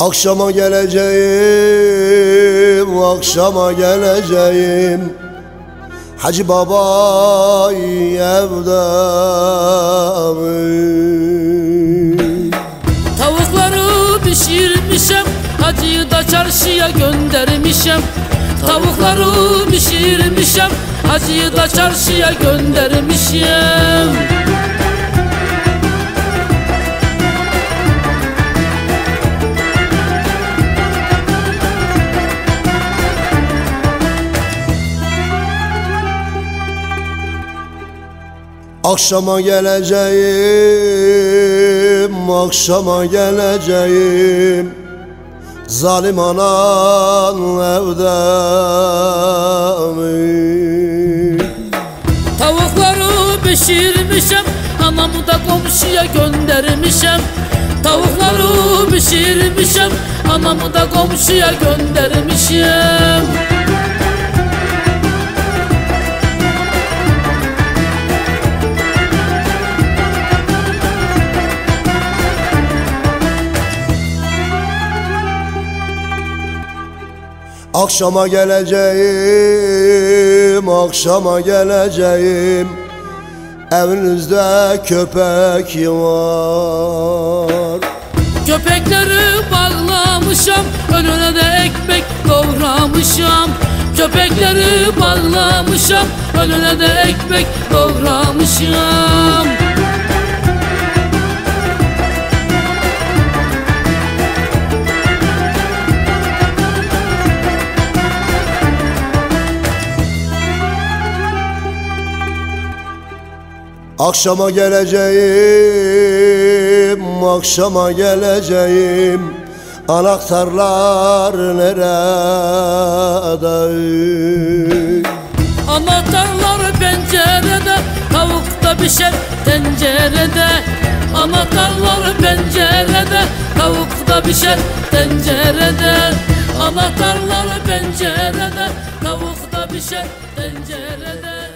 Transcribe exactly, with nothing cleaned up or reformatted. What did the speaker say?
Akşama geleceğim, akşama geleceğim. Hacı baba evde. Tavukları pişirmişem, hacıyı da çarşıya göndermişem. Tavukları pişirmişem, hacıyı da çarşıya göndermişem. Akşama geleceğim, akşama geleceğim. Zalim anan evde. Tavukları pişirmişem, anamı da komşuya göndermişem. Tavukları pişirmişem, anamı da komşuya göndermişem. Akşama geleceğim, akşama geleceğim. Evinizde köpek var. Köpekleri bağlamışam, önüne de ekmek doğramışam. Köpekleri bağlamışam, önüne de ekmek doğramışam. Akşama geleceğim, akşama geleceğim. Anahtarlar nerede? Anahtarlar pencerede, tavukta pişer tencerede. Anahtarlar pencerede, tavukta pişer tencerede. Anahtarlar pencerede, tavukta pişer tencerede.